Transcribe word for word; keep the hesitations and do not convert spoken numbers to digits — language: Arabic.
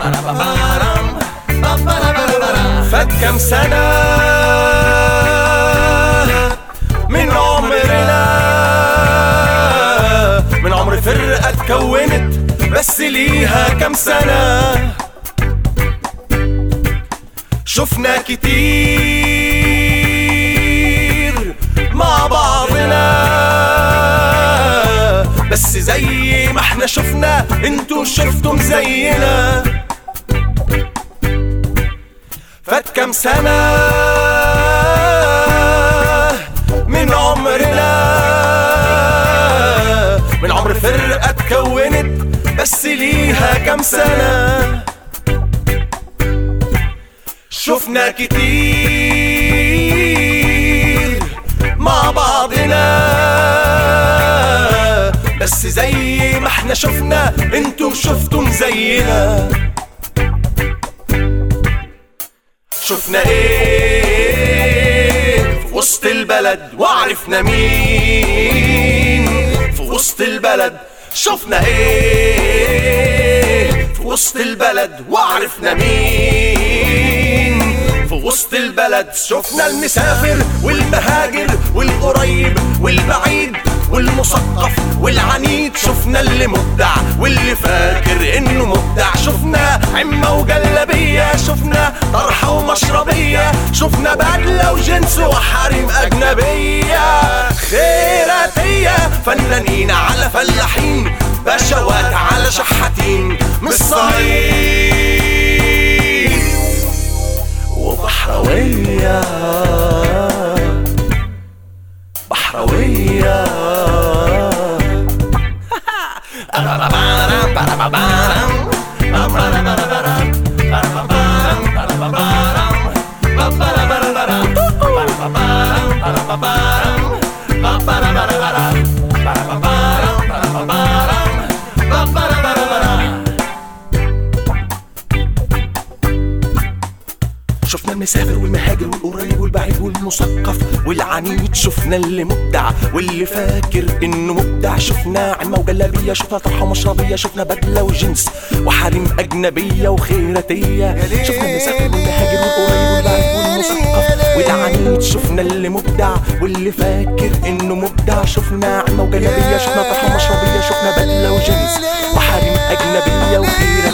فات كام سنة من عمرنا، من عمر فرقة اتكونت بس ليها كام سنة. شفنا كتير مع بعضنا، بس زي ما احنا شفنا انتوا شفتم زينا. فات كام سنة من عمرنا، من عمر فرقة اتكونت بس ليها كام سنة. شفنا كتير مع بعضنا، بس زي ما احنا شفنا انتوا شفتم زينا. شفنا ايه في وسط البلد وعرفنا مين في وسط البلد. شفنا ايه في وسط البلد وعرفنا مين في وسط البلد. شفنا المسافر والمهاجر والقريب والبعيد والمثقف والعنيد. شفنا اللي مبدع واللي فاكر انه مبدع. شفنا عمة وجلبية، شفنا طرحة ومشربية، شفنا بدلة وجنس وحريم أجنبية. خيراتية فنانين على فلاحين، بشوات على شحاتين، مش صعيد وبحراوية بحراوية. شفنا المسافر والمهاجر والقريب والبعيد والمثقف والعنيد. شفنا اللي مبدع واللي فاكر انه مبدع. شفنا عمة وجلابية، شفنا طرحة ومشربية، شفنا بدلة وجنس وحريم أجنبية وخيراتية. شفنا المسافر والمهاجر والقريب والبعيد والمثقف والعنيد. شفنا اللي مبدع واللي فاكر انه مبدع. شفنا عمة وجلابية، شفنا طرحة ومشربية، شفنا بدلة وجنس وحريم أجنبية وخيراتية.